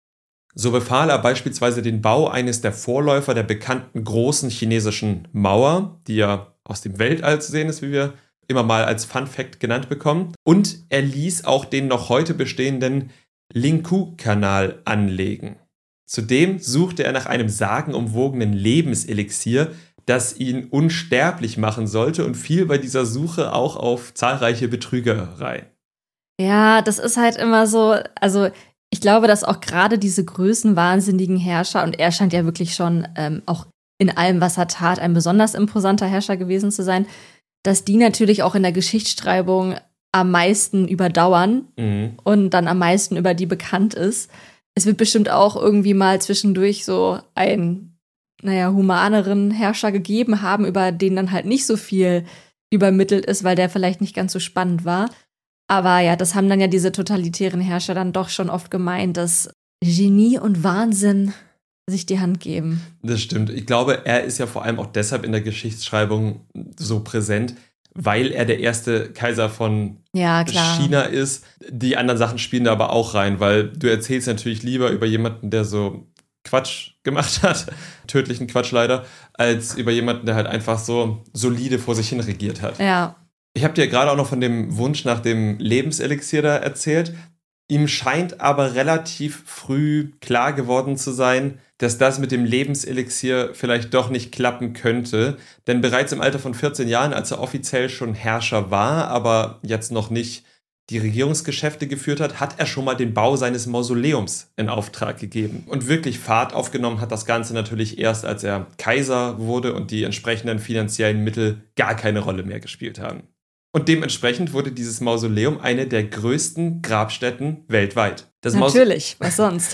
So befahl er beispielsweise den Bau eines der Vorläufer der bekannten großen chinesischen Mauer, die ja aus dem Weltall zu sehen ist, wie wir immer mal als Fun Fact genannt bekommen. Und er ließ auch den noch heute bestehenden Lingkou-Kanal anlegen. Zudem suchte er nach einem sagenumwogenen Lebenselixier, das ihn unsterblich machen sollte, und fiel bei dieser Suche auch auf zahlreiche Betrügereien. Ja, das ist halt immer so, also ich glaube, dass auch gerade diese größenwahnsinnigen Herrscher, und er scheint ja wirklich schon auch in allem, was er tat, ein besonders imposanter Herrscher gewesen zu sein, dass die natürlich auch in der Geschichtsschreibung am meisten überdauern und dann am meisten über die bekannt ist. Es wird bestimmt auch irgendwie mal zwischendurch so einen, humaneren Herrscher gegeben haben, über den dann halt nicht so viel übermittelt ist, weil der vielleicht nicht ganz so spannend war. Aber ja, das haben dann ja diese totalitären Herrscher dann doch schon oft gemeint, dass Genie und Wahnsinn sich die Hand geben. Das stimmt. Ich glaube, er ist ja vor allem auch deshalb in der Geschichtsschreibung so präsent, weil er der erste Kaiser von China ist. Die anderen Sachen spielen da aber auch rein, weil du erzählst natürlich lieber über jemanden, der so Quatsch gemacht hat, tödlichen Quatsch leider, als über jemanden, der halt einfach so solide vor sich hin regiert hat. Ja. Ich habe dir gerade auch noch von dem Wunsch nach dem Lebenselixier da erzählt. Ihm scheint aber relativ früh klar geworden zu sein, dass das mit dem Lebenselixier vielleicht doch nicht klappen könnte. Denn bereits im Alter von 14 Jahren, als er offiziell schon Herrscher war, aber jetzt noch nicht die Regierungsgeschäfte geführt hat, hat er schon mal den Bau seines Mausoleums in Auftrag gegeben. Und wirklich Fahrt aufgenommen hat das Ganze natürlich erst, als er Kaiser wurde und die entsprechenden finanziellen Mittel gar keine Rolle mehr gespielt haben. Und dementsprechend wurde dieses Mausoleum eine der größten Grabstätten weltweit. Natürlich, was sonst?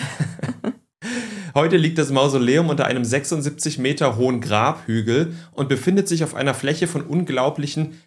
Heute liegt das Mausoleum unter einem 76 Meter hohen Grabhügel und befindet sich auf einer Fläche von unglaublichen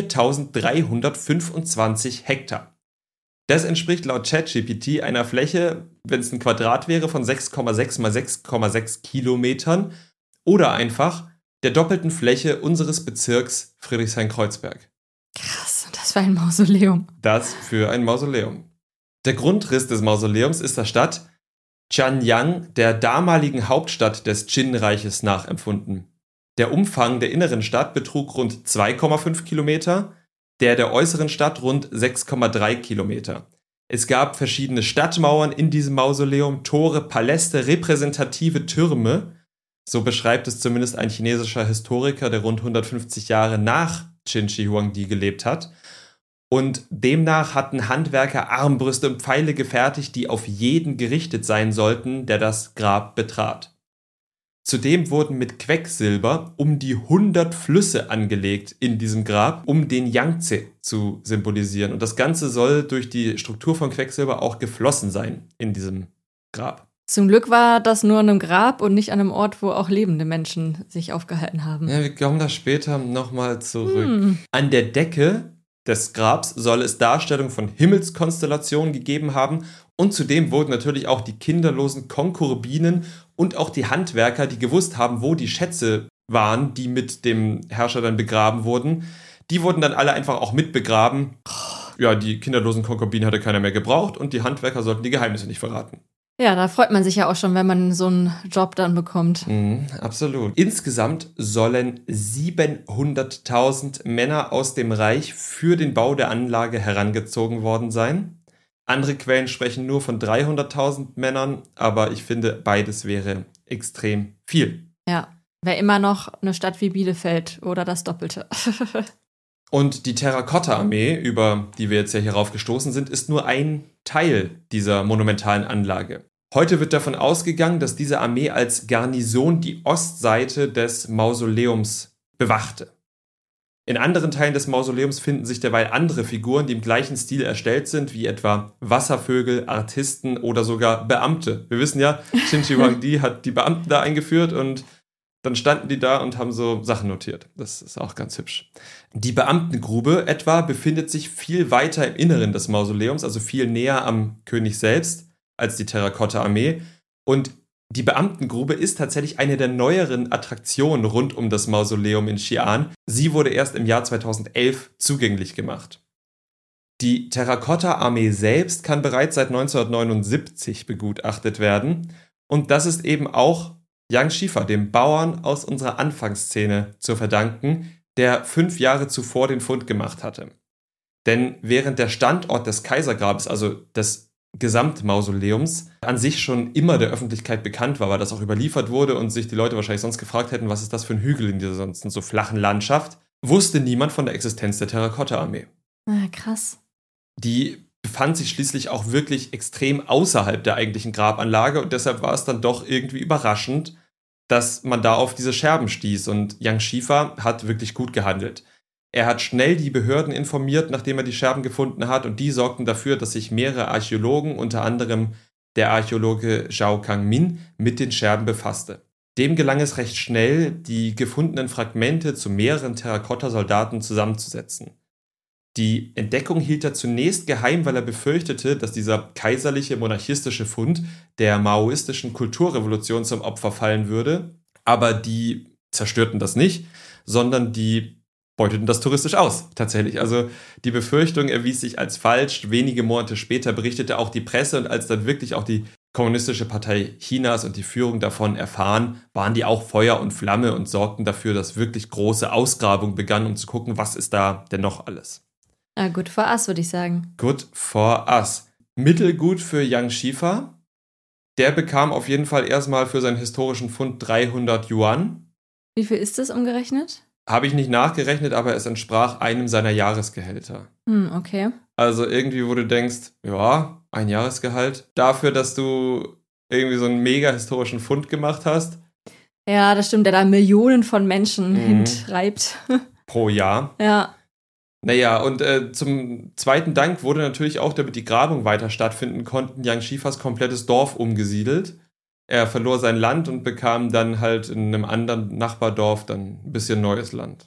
4.325 Hektar. Das entspricht laut ChatGPT einer Fläche, wenn es ein Quadrat wäre, von 6,6 mal 6,6 Kilometern oder einfach der doppelten Fläche unseres Bezirks Friedrichshain-Kreuzberg. Krass, das war ein Mausoleum. Das für ein Mausoleum. Der Grundriss des Mausoleums ist der Stadt Qianyang, der damaligen Hauptstadt des Qin-Reiches, nachempfunden. Der Umfang der inneren Stadt betrug rund 2,5 Kilometer, der äußeren Stadt rund 6,3 Kilometer. Es gab verschiedene Stadtmauern in diesem Mausoleum, Tore, Paläste, repräsentative Türme. So beschreibt es zumindest ein chinesischer Historiker, der rund 150 Jahre nach Qin Shi Huangdi gelebt hat. Und demnach hatten Handwerker Armbrüste und Pfeile gefertigt, die auf jeden gerichtet sein sollten, der das Grab betrat. Zudem wurden mit Quecksilber um die 100 Flüsse angelegt in diesem Grab, um den Yangtze zu symbolisieren. Und das Ganze soll durch die Struktur von Quecksilber auch geflossen sein in diesem Grab. Zum Glück war das nur an einem Grab und nicht an einem Ort, wo auch lebende Menschen sich aufgehalten haben. Ja, wir kommen da später nochmal zurück. An der Decke des Grabs soll es Darstellungen von Himmelskonstellationen gegeben haben und zudem wurden natürlich auch die kinderlosen Konkubinen und auch die Handwerker, die gewusst haben, wo die Schätze waren, die mit dem Herrscher dann begraben wurden, die wurden dann alle einfach auch mit begraben. Ja, die kinderlosen Konkubinen hatte keiner mehr gebraucht und die Handwerker sollten die Geheimnisse nicht verraten. Ja, da freut man sich ja auch schon, wenn man so einen Job dann bekommt. Absolut. Insgesamt sollen 700.000 Männer aus dem Reich für den Bau der Anlage herangezogen worden sein. Andere Quellen sprechen nur von 300.000 Männern, aber ich finde, beides wäre extrem viel. Ja, wäre immer noch eine Stadt wie Bielefeld oder das Doppelte. Und die Terrakotta-Armee, über die wir jetzt ja hierauf gestoßen sind, ist nur ein Teil dieser monumentalen Anlage. Heute wird davon ausgegangen, dass diese Armee als Garnison die Ostseite des Mausoleums bewachte. In anderen Teilen des Mausoleums finden sich derweil andere Figuren, die im gleichen Stil erstellt sind, wie etwa Wasservögel, Artisten oder sogar Beamte. Wir wissen ja, Qin Shi Huangdi hat die Beamten da eingeführt und dann standen die da und haben so Sachen notiert. Das ist auch ganz hübsch. Die Beamtengrube etwa befindet sich viel weiter im Inneren des Mausoleums, also viel näher am König selbst als die Terrakotta-Armee. Und die Beamtengrube ist tatsächlich eine der neueren Attraktionen rund um das Mausoleum in Xi'an. Sie wurde erst im Jahr 2011 zugänglich gemacht. Die Terrakotta-Armee selbst kann bereits seit 1979 begutachtet werden. Und das ist eben auch Yang Shifa, dem Bauern aus unserer Anfangsszene, zu verdanken, der 5 Jahre zuvor den Fund gemacht hatte. Denn während der Standort des Kaisergrabes, also des Gesamtmausoleums, an sich schon immer der Öffentlichkeit bekannt war, weil das auch überliefert wurde und sich die Leute wahrscheinlich sonst gefragt hätten, was ist das für ein Hügel in dieser sonst so flachen Landschaft, wusste niemand von der Existenz der Terrakotta-Armee. Ah, krass. Die befand sich schließlich auch wirklich extrem außerhalb der eigentlichen Grabanlage und deshalb war es dann doch irgendwie überraschend, dass man da auf diese Scherben stieß und Yang Shifa hat wirklich gut gehandelt. Er hat schnell die Behörden informiert, nachdem er die Scherben gefunden hat und die sorgten dafür, dass sich mehrere Archäologen, unter anderem der Archäologe Zhao Kangmin, mit den Scherben befasste. Dem gelang es recht schnell, die gefundenen Fragmente zu mehreren Terrakotta-Soldaten zusammenzusetzen. Die Entdeckung hielt er zunächst geheim, weil er befürchtete, dass dieser kaiserliche monarchistische Fund der maoistischen Kulturrevolution zum Opfer fallen würde. Aber die zerstörten das nicht, sondern die beuteten das touristisch aus, tatsächlich. Also die Befürchtung erwies sich als falsch. Wenige Monate später berichtete auch die Presse und als dann wirklich auch die Kommunistische Partei Chinas und die Führung davon erfahren, waren die auch Feuer und Flamme und sorgten dafür, dass wirklich große Ausgrabungen begannen, um zu gucken, was ist da denn noch alles. Ah, good for us, würde ich sagen. Good for us. Mittelgut für Yang Shifa. Der bekam auf jeden Fall erstmal für seinen historischen Fund 300 Yuan. Wie viel ist das umgerechnet? Habe ich nicht nachgerechnet, aber es entsprach einem seiner Jahresgehälter. Okay. Also irgendwie, wo du denkst, ja, ein Jahresgehalt. Dafür, dass du irgendwie so einen mega historischen Fund gemacht hast. Ja, das stimmt, der da Millionen von Menschen hintreibt. Pro Jahr. Ja. Naja, und zum zweiten Dank wurde natürlich auch, damit die Grabungen weiter stattfinden konnten, Yang Shifas komplettes Dorf umgesiedelt. Er verlor sein Land und bekam dann halt in einem anderen Nachbardorf dann ein bisschen neues Land.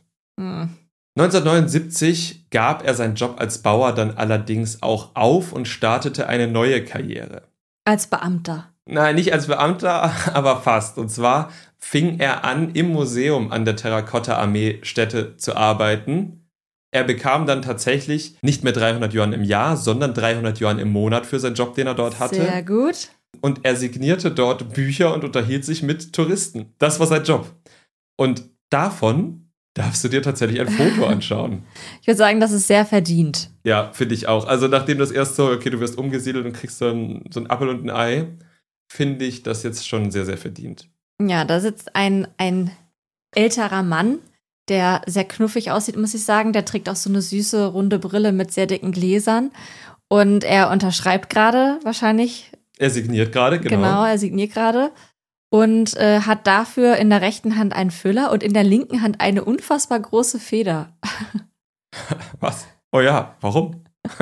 1979 gab er seinen Job als Bauer dann allerdings auch auf und startete eine neue Karriere. Als Beamter? Nein, nicht als Beamter, aber fast. Und zwar fing er an, im Museum an der Terrakotta-Armee-Stätte zu arbeiten. Er bekam dann tatsächlich nicht mehr 300 Yuan im Jahr, sondern 300 Yuan im Monat für seinen Job, den er dort hatte. Sehr gut. Und er signierte dort Bücher und unterhielt sich mit Touristen. Das war sein Job. Und davon darfst du dir tatsächlich ein Foto anschauen. Ich würde sagen, das ist sehr verdient. Ja, finde ich auch. Also nachdem das erst so, okay, du wirst umgesiedelt und kriegst so ein Apfel und ein Ei, finde ich das jetzt schon sehr, sehr verdient. Ja, da sitzt ein älterer Mann, der sehr knuffig aussieht, muss ich sagen. Der trägt auch so eine süße, runde Brille mit sehr dicken Gläsern. Und er unterschreibt gerade wahrscheinlich. Er signiert gerade, genau. Genau, er signiert gerade. Und hat dafür in der rechten Hand einen Füller und in der linken Hand eine unfassbar große Feder. Was? Oh ja, warum?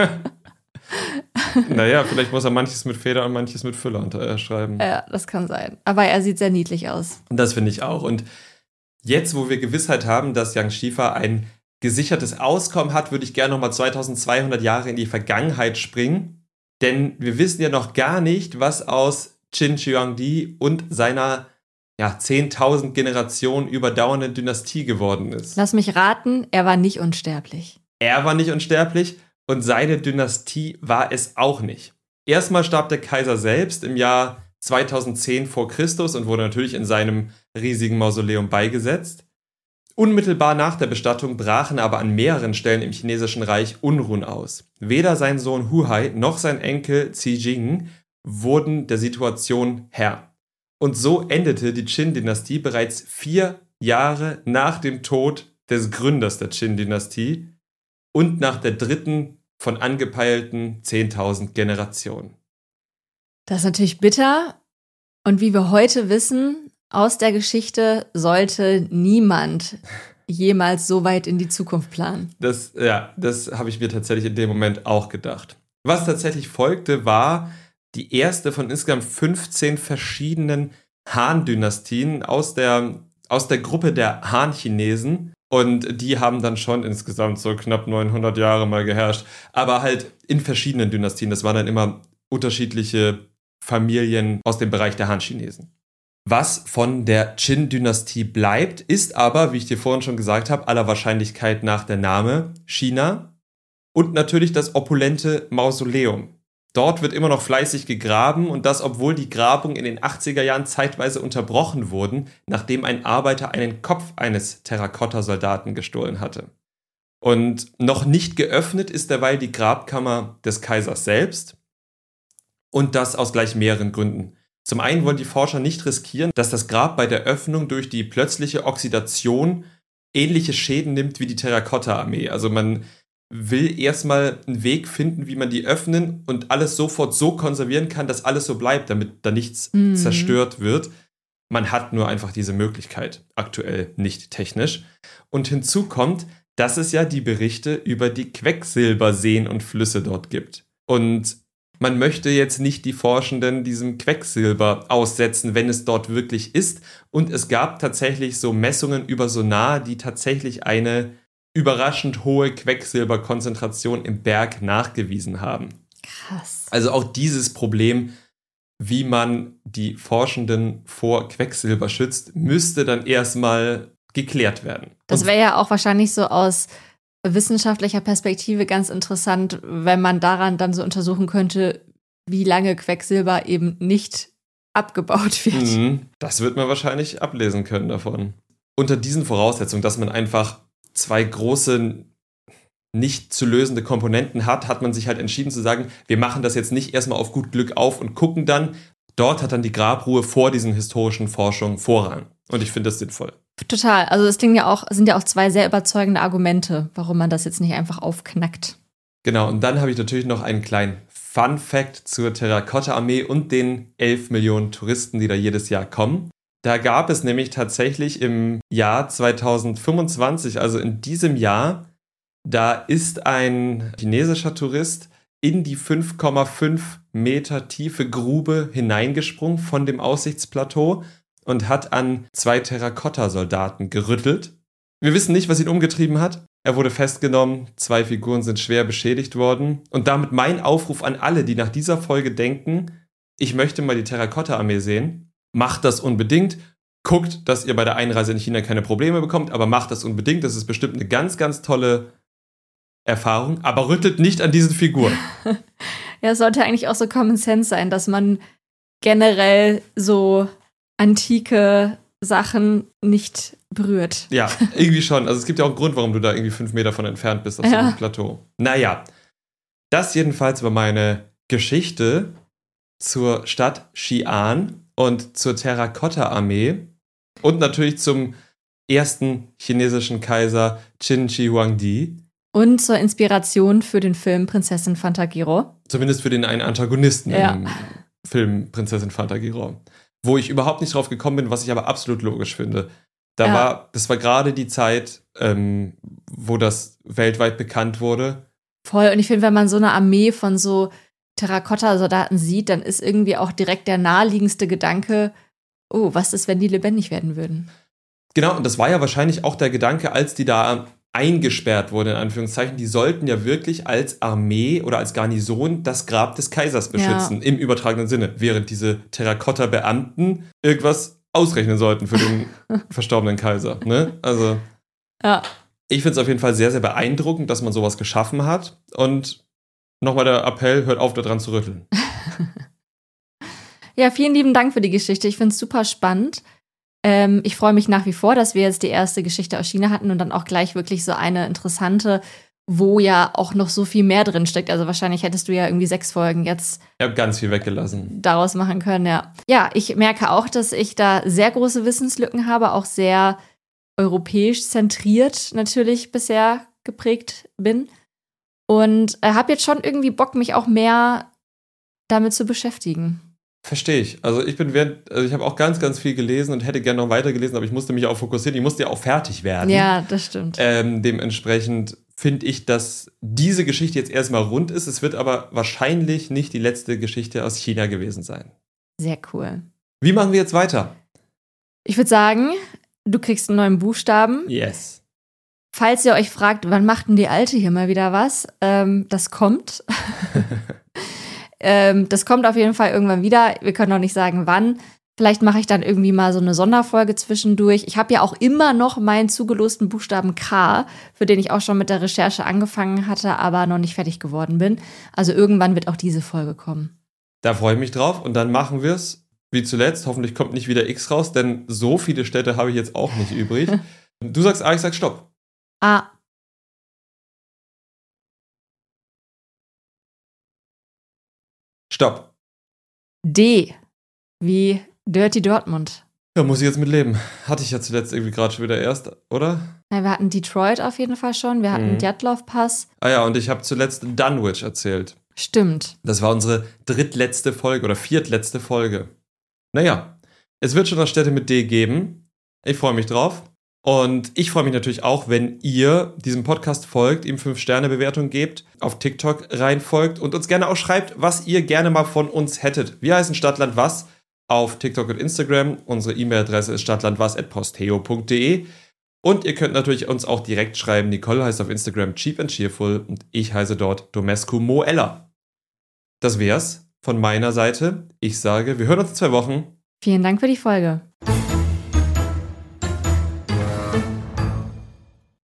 Naja, vielleicht muss er manches mit Feder und manches mit Füller schreiben. Ja, das kann sein. Aber er sieht sehr niedlich aus. Das finde ich auch. Und jetzt, wo wir Gewissheit haben, dass Yang Shifa ein gesichertes Auskommen hat, würde ich gerne nochmal 2200 Jahre in die Vergangenheit springen. Denn wir wissen ja noch gar nicht, was aus Qin Shi Huangdi und seiner 10.000 Generationen überdauernden Dynastie geworden ist. Lass mich raten, er war nicht unsterblich. Er war nicht unsterblich und seine Dynastie war es auch nicht. Erstmal starb der Kaiser selbst im Jahr 2010 vor Christus und wurde natürlich in seinem riesigen Mausoleum beigesetzt. Unmittelbar nach der Bestattung brachen aber an mehreren Stellen im chinesischen Reich Unruhen aus. Weder sein Sohn Huai noch sein Enkel Xi wurden der Situation Herr. Und so endete die Qin-Dynastie bereits 4 Jahre nach dem Tod des Gründers der Qin-Dynastie und nach der dritten von angepeilten 10.000 Generationen. Das ist natürlich bitter. Und wie wir heute wissen, aus der Geschichte sollte niemand jemals so weit in die Zukunft planen. Das habe ich mir tatsächlich in dem Moment auch gedacht. Was tatsächlich folgte, war die erste von insgesamt 15 verschiedenen Han-Dynastien aus der Gruppe der Han-Chinesen. Und die haben dann schon insgesamt so knapp 900 Jahre mal geherrscht. Aber halt in verschiedenen Dynastien. Das waren dann immer unterschiedliche Familien aus dem Bereich der Han-Chinesen. Was von der Qin-Dynastie bleibt, ist aber, wie ich dir vorhin schon gesagt habe, aller Wahrscheinlichkeit nach der Name China. Und natürlich das opulente Mausoleum. Dort wird immer noch fleißig gegraben und das, obwohl die Grabungen in den 80er Jahren zeitweise unterbrochen wurden, nachdem ein Arbeiter einen Kopf eines Terrakotta-Soldaten gestohlen hatte. Und noch nicht geöffnet ist derweil die Grabkammer des Kaisers selbst. Und das aus gleich mehreren Gründen. Zum einen wollen die Forscher nicht riskieren, dass das Grab bei der Öffnung durch die plötzliche Oxidation ähnliche Schäden nimmt wie die Terrakotta-Armee. Also man will erstmal einen Weg finden, wie man die öffnen und alles sofort so konservieren kann, dass alles so bleibt, damit da nichts zerstört wird. Man hat nur einfach diese Möglichkeit, aktuell nicht technisch. Und hinzu kommt, dass es ja die Berichte über die Quecksilberseen und Flüsse dort gibt. Und man möchte jetzt nicht die Forschenden diesem Quecksilber aussetzen, wenn es dort wirklich ist. Und es gab tatsächlich so Messungen über Sonar, die tatsächlich eine überraschend hohe Quecksilberkonzentration im Berg nachgewiesen haben. Krass. Also auch dieses Problem, wie man die Forschenden vor Quecksilber schützt, müsste dann erstmal geklärt werden. Das wäre ja auch wahrscheinlich so aus wissenschaftlicher Perspektive ganz interessant, wenn man daran dann so untersuchen könnte, wie lange Quecksilber eben nicht abgebaut wird. Das wird man wahrscheinlich ablesen können davon. Unter diesen Voraussetzungen, dass man einfach zwei große, nicht zu lösende Komponenten hat man sich halt entschieden zu sagen, wir machen das jetzt nicht erstmal auf gut Glück auf und gucken dann. Dort hat dann die Grabruhe vor diesen historischen Forschungen Vorrang. Und ich finde das sinnvoll. Total. Also es sind ja auch zwei sehr überzeugende Argumente, warum man das jetzt nicht einfach aufknackt. Genau, und dann habe ich natürlich noch einen kleinen Fun-Fact zur Terrakotta-Armee und den 11 Millionen Touristen, die da jedes Jahr kommen. Da gab es nämlich tatsächlich im Jahr 2025, also in diesem Jahr, da ist ein chinesischer Tourist in die 5,5 Meter tiefe Grube hineingesprungen von dem Aussichtsplateau und hat an 2 Terrakotta-Soldaten gerüttelt. Wir wissen nicht, was ihn umgetrieben hat. Er wurde festgenommen, 2 Figuren sind schwer beschädigt worden. Und damit mein Aufruf an alle, die nach dieser Folge denken, ich möchte mal die Terrakotta-Armee sehen. Macht das unbedingt. Guckt, dass ihr bei der Einreise in China keine Probleme bekommt, aber macht das unbedingt. Das ist bestimmt eine ganz, ganz tolle Erfahrung. Aber rüttelt nicht an diesen Figuren. Ja, es sollte eigentlich auch so Common Sense sein, dass man generell so antike Sachen nicht berührt. Ja, irgendwie schon. Also es gibt ja auch einen Grund, warum du da irgendwie 5 Meter von entfernt bist auf so einem Plateau. Naja, das jedenfalls war meine Geschichte zur Stadt Xi'an und zur Terrakotta-Armee und natürlich zum ersten chinesischen Kaiser Qin Shi Huangdi. Und zur Inspiration für den Film Prinzessin Fantagiro. Zumindest für den einen Antagonisten im Film Prinzessin Fantagiro. Wo ich überhaupt nicht drauf gekommen bin, was ich aber absolut logisch finde. Das war gerade die Zeit, wo das weltweit bekannt wurde. Voll. Und ich finde, wenn man so eine Armee von so Terrakotta-Soldaten sieht, dann ist irgendwie auch direkt der naheliegendste Gedanke, oh, was ist, wenn die lebendig werden würden? Genau, und das war ja wahrscheinlich auch der Gedanke, als die da eingesperrt wurden, in Anführungszeichen. Die sollten ja wirklich als Armee oder als Garnison das Grab des Kaisers beschützen, im übertragenen Sinne, während diese Terrakotta-Beamten irgendwas ausrechnen sollten für den verstorbenen Kaiser. Ne? Also, ich finde es auf jeden Fall sehr, sehr beeindruckend, dass man sowas geschaffen hat. Und nochmal der Appell, hört auf, daran zu rütteln. Ja, vielen lieben Dank für die Geschichte. Ich finde es super spannend. Ich freue mich nach wie vor, dass wir jetzt die erste Geschichte aus China hatten und dann auch gleich wirklich so eine interessante, wo ja auch noch so viel mehr drin steckt. Also wahrscheinlich hättest du ja irgendwie 6 Folgen jetzt. Ich habe ganz viel weggelassen. Daraus machen können, ja. Ja, ich merke auch, dass ich da sehr große Wissenslücken habe, auch sehr europäisch zentriert natürlich bisher geprägt bin. Und habe jetzt schon irgendwie Bock, mich auch mehr damit zu beschäftigen. Verstehe ich. Also ich habe auch ganz, ganz viel gelesen und hätte gerne noch weiter gelesen, aber ich musste mich auch fokussieren. Ich musste ja auch fertig werden. Ja, das stimmt. Dementsprechend finde ich, dass diese Geschichte jetzt erstmal rund ist. Es wird aber wahrscheinlich nicht die letzte Geschichte aus China gewesen sein. Sehr cool. Wie machen wir jetzt weiter? Ich würde sagen, du kriegst einen neuen Buchstaben. Yes. Falls ihr euch fragt, wann macht denn die Alte hier mal wieder was? Das kommt. Das kommt auf jeden Fall irgendwann wieder. Wir können noch nicht sagen, wann. Vielleicht mache ich dann irgendwie mal so eine Sonderfolge zwischendurch. Ich habe ja auch immer noch meinen zugelosten Buchstaben K, für den ich auch schon mit der Recherche angefangen hatte, aber noch nicht fertig geworden bin. Also irgendwann wird auch diese Folge kommen. Da freue ich mich drauf und dann machen wir es wie zuletzt. Hoffentlich kommt nicht wieder X raus, denn so viele Städte habe ich jetzt auch nicht übrig. Du sagst A, ich sag Stopp. A. Stopp. D. Wie Dirty Dortmund. Ja, muss ich jetzt mit leben. Hatte ich ja zuletzt irgendwie gerade schon wieder erst, oder? Ja, wir hatten Detroit auf jeden Fall schon. Wir hatten Djatlov-Pass. Ah ja, und ich habe zuletzt Dunwich erzählt. Stimmt. Das war unsere drittletzte Folge oder viertletzte Folge. Naja, es wird schon noch Städte mit D geben. Ich freue mich drauf. Und ich freue mich natürlich auch, wenn ihr diesem Podcast folgt, ihm 5-Sterne-Bewertung gebt, auf TikTok reinfolgt und uns gerne auch schreibt, was ihr gerne mal von uns hättet. Wir heißen Stadtland Was auf TikTok und Instagram. Unsere E-Mail-Adresse ist stadtlandwas@posteo.de. Und ihr könnt natürlich uns auch direkt schreiben. Nicole heißt auf Instagram Cheap and Cheerful und ich heiße dort Domescu Moella. Das wär's von meiner Seite. Ich sage, wir hören uns in 2 Wochen. Vielen Dank für die Folge.